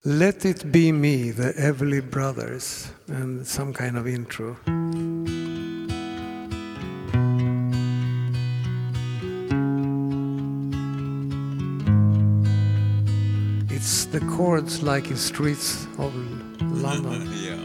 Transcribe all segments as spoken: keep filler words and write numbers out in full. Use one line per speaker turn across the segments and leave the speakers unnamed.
Let It Be Me, the Everly Brothers, and some kind of intro. It's the chords like in Streets of London.
Yeah.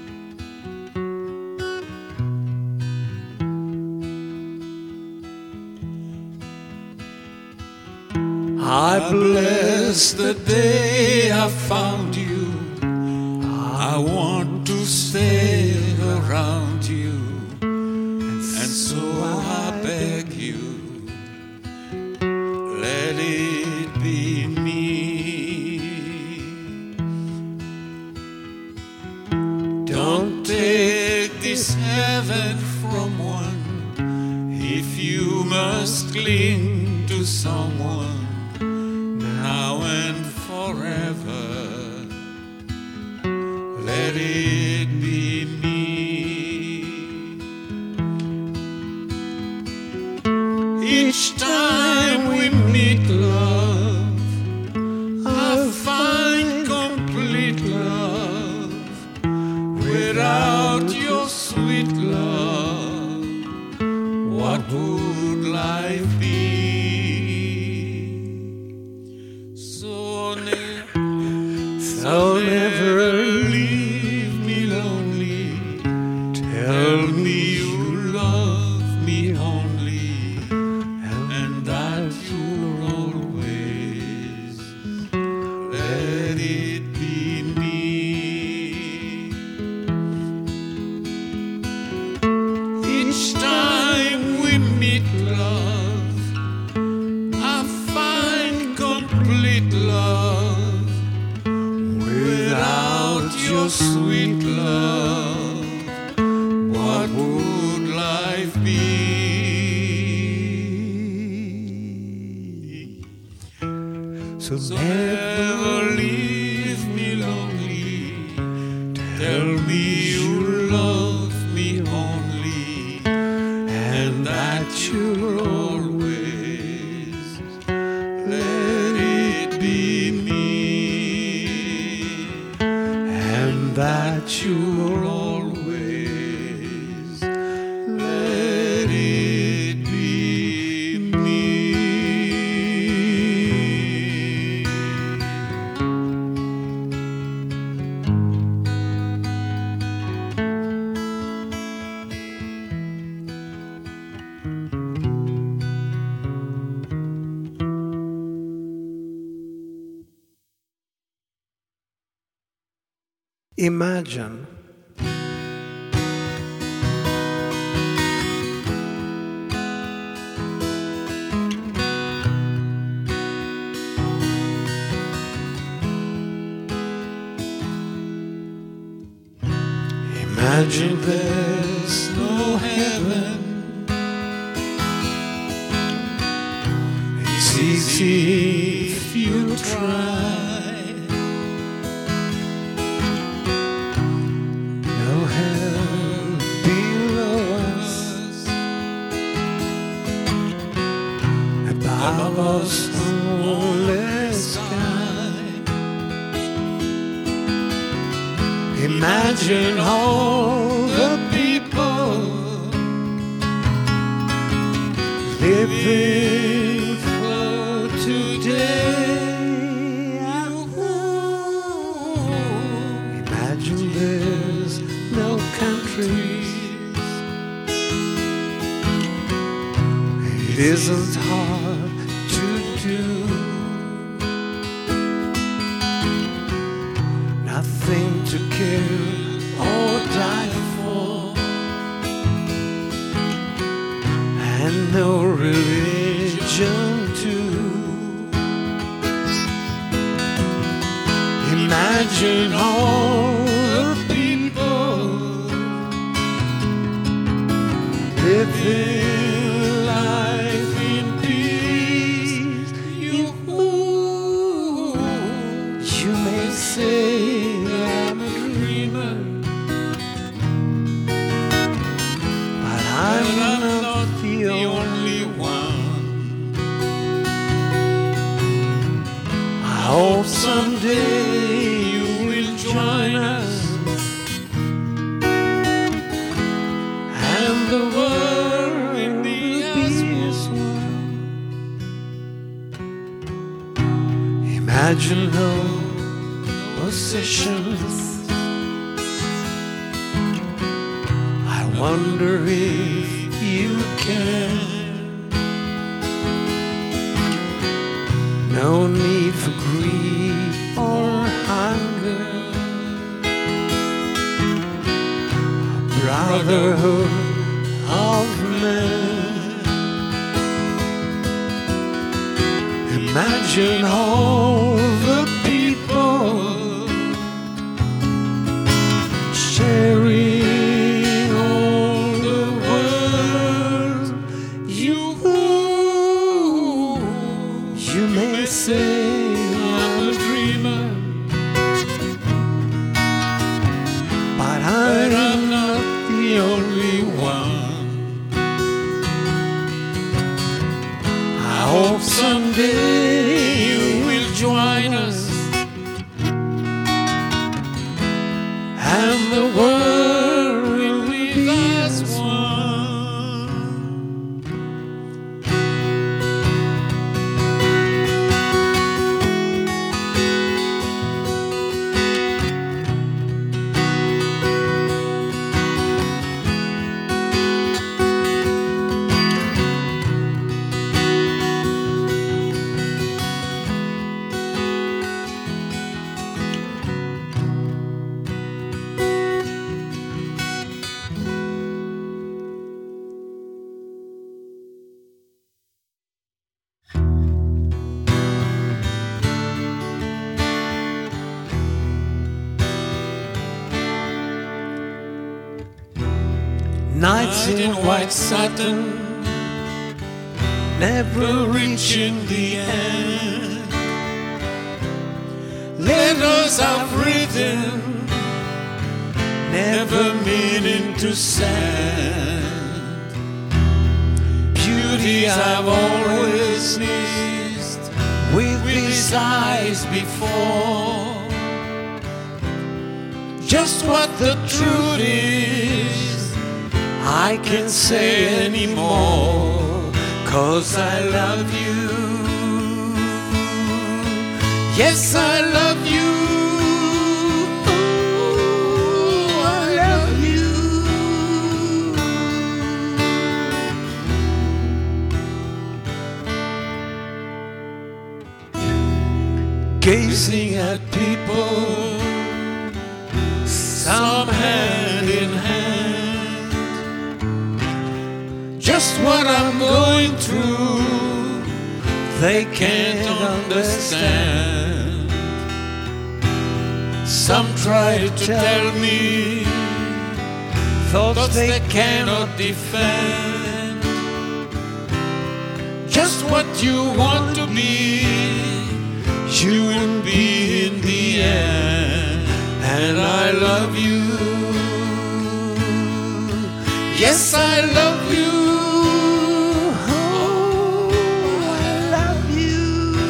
I bless the day I found you. I want to stay around you, and so I beg you, let it be me. Don't take this heaven from one if you must cling to someone now and forever. Let it be me. Each time we meet, love, I find complete love. Without your sweet love, what would life be? So never, so never leave me lonely. Tell me you love me only, and that you'll always let it be me. Each time we meet, love, I find complete love. Without your sweet love, what would life be?
So,
So never leave me lonely. Tell me you love me only, and that you'll always let it be me,
and that
you'll
you'll
always let it be me.
Imagine.
Imagine there's no heaven. It's easy if you try.
No hell below us, above us only sky.
Imagine all the people living for today.
Imagine there's no countries. It isn't hard to do. Nothing to kill or die for, and no religion too.
Imagine all the people living life in peace. You,
You may say
I'm a dreamer,
but
but
I'm
I'm
not
not
the
the
only.
only one.
I hope someday you Imagine no possessions. I wonder if you can. No need for greed or hunger. Brotherhood of man. Imagine all the people sharing all the world. You, you may say
I'm a dreamer,
but
but
I'm
I'm not the only one. I hope someday you will join us, and the world will be as one.
nights in white satin, never reaching the end.
Letters I've written,
Never
never meaning to send. Beauties I've always missed,
with
with
these
these eyes before. Just what the truth is, I can't say anymore, 'cause I love you. Yes, I love you. Ooh, I love you.
gazing at
People, some hand in hand. Just what I'm going through,
they
can't understand. Some try to tell me
thoughts
thoughts
they
they cannot defend. Just what you want to be, you will be in the end. And I love you. Yes, I love you.
Oh, I love you.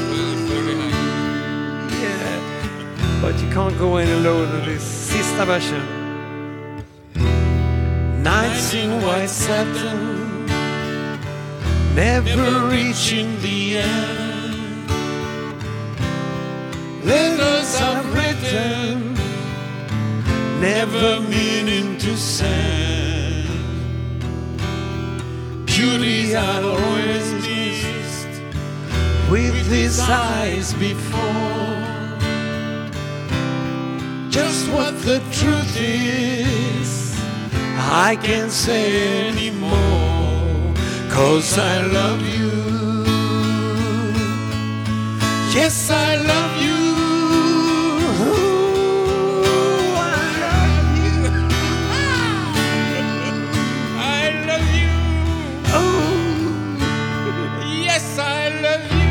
Yeah, but you can't go any lower than this sista version. Nights in white satin, never
Never
reaching.
reaching the end. Letters I've written,
Never
never meaning to send. Beauty I'd always missed,
with
with
these
these
eyes
eyes before. Just what the truth is, I can't say anymore, 'cause I love you. Yes, I love you. Ooh, I love you. I love you.
Oh,
Yes, I love you.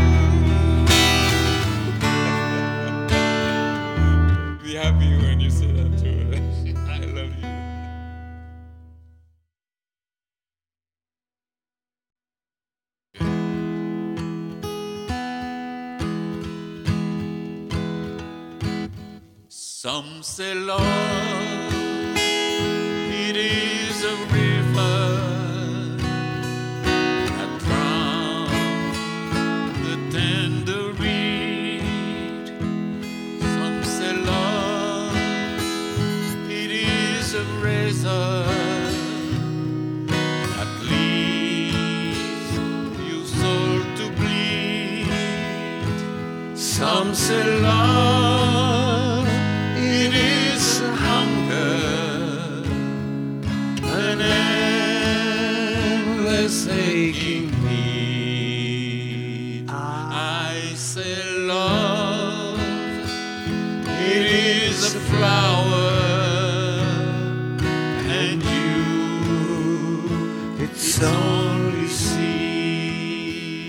Be happy when you say that too. I love you. Some say love, it is a river that drowns the tender reed. a razor that leaves your soul to bleed. Some say love, it is a hunger, an endless aching need. I say love, it is a flower, and you, it's only seed.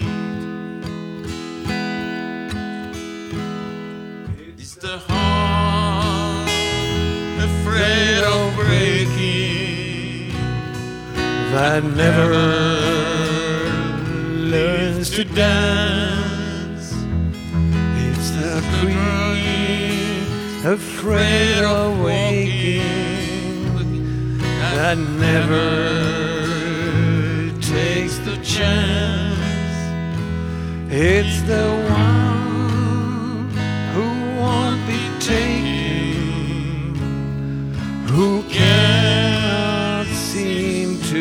It's the heart afraid of breaking that never learns to dance. It's the queen afraid of waking that never takes the chance. It's the one who won't be taken, who cannot seem to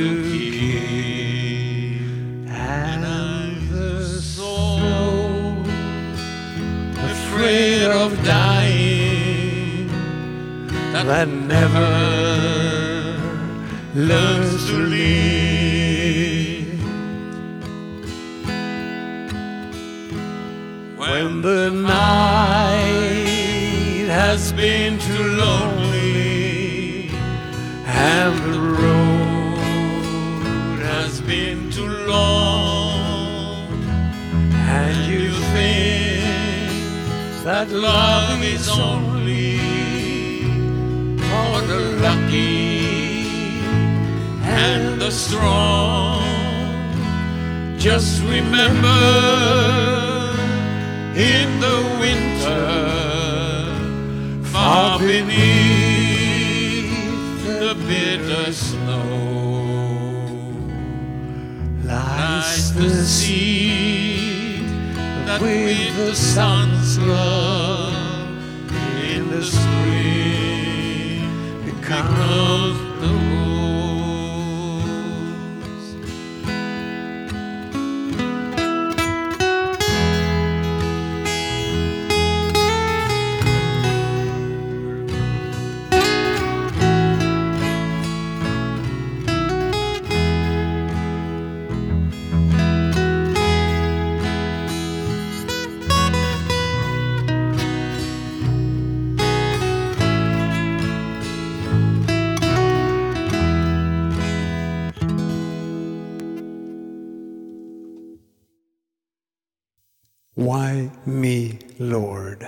give, and the soul afraid of dying that never learns to live. When the night has been too lonely and the road has been too long, and you think that love is only for the lucky and the strong, just remember, in the winter, far beneath the bitter snow, lies the seed that with the sun's love in the spring becomes the rose.
Why me, Lord?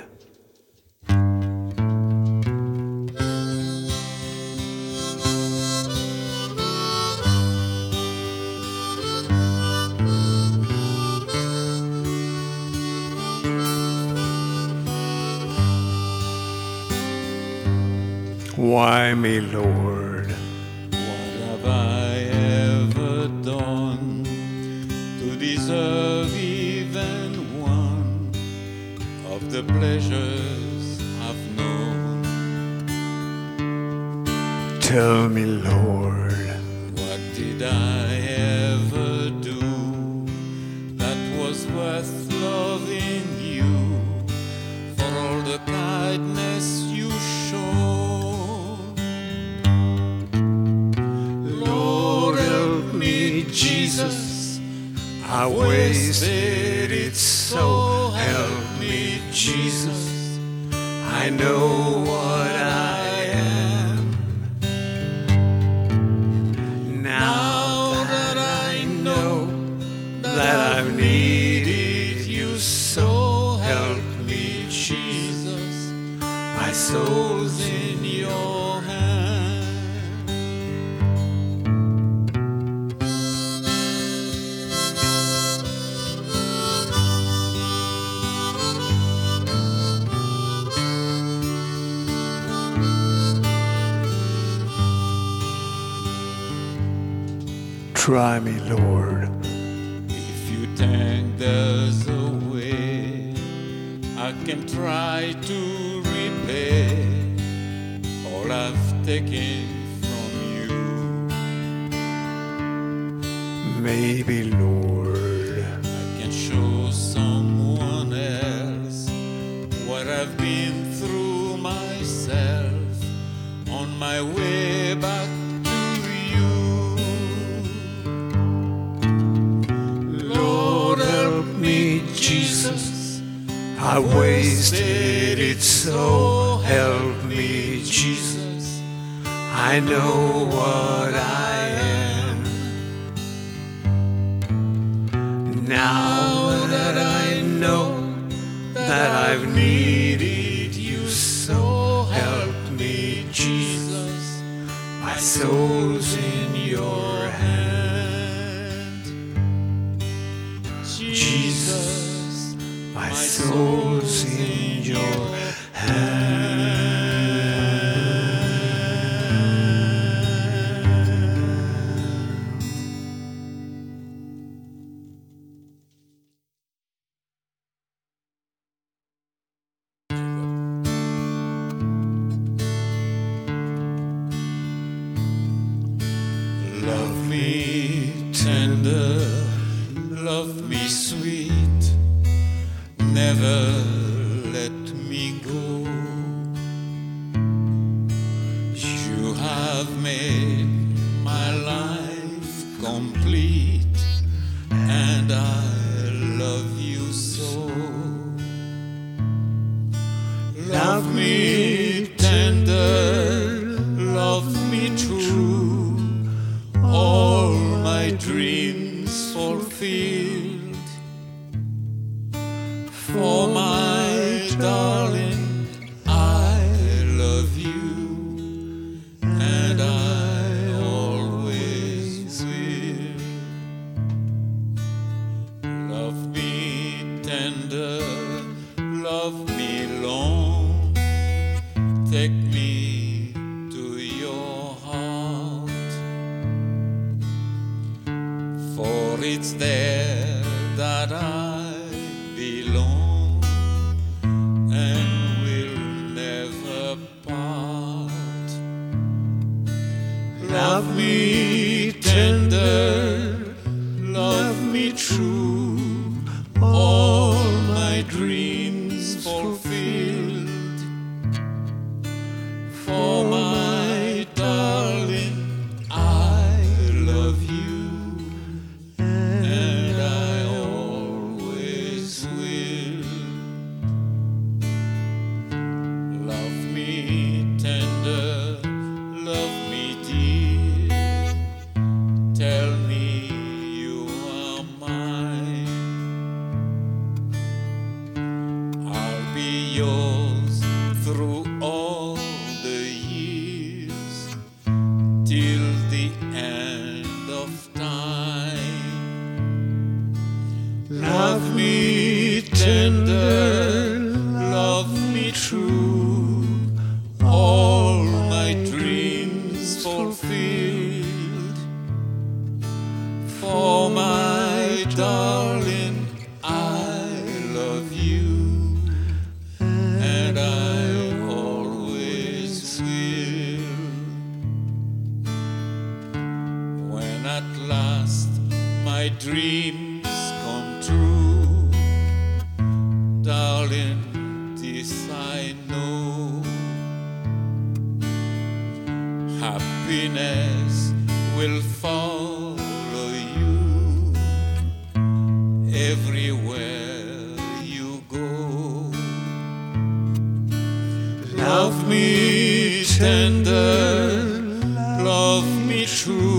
Why me, Lord?
What have I ever done to deserve even one of the pleasures I've known?
Tell me, Lord.
What did I ever do that was worth loving you for all the kindness you showed? Lord, help me, Jesus, I wasted it so. Help me, Jesus, I know what I am. Now that I know that I've needed you so, help me, Jesus, my soul's in your hand.
Try me, Lord.
If you think there's a way, I can try to repay all I've taken
maybe, Lord,
I can show someone else what I've been through myself on my way back to you.
Lord, help me, Jesus. I wasted it, so help me, Jesus. I know what I am. Now that I know that I've needed you, so help me, Jesus. My soul's in your hand, Jesus. My soul's in your hand.
Love me tender, love me sweet, never let me go. You have made my life complete, and I love you so. Love me tender, love me true, all my dreams fulfilled. For my darling, I love you, and I always will. Love me tender, love me long, take me to your heart, for it's there that I belong and will never part. Love me tender, love me true, all my dreams fulfilled. For my darling, I love you, and I always will. Love me tender, love me dear, tell me you are mine. I'll be yours through all the years, till the end of time. Love me tender, love me true, all my dreams fulfilled. For my darling, I love you, and I always will. When at last my dreams come true, darling, this I know, happiness will follow you everywhere you go. Love me tender, love me true,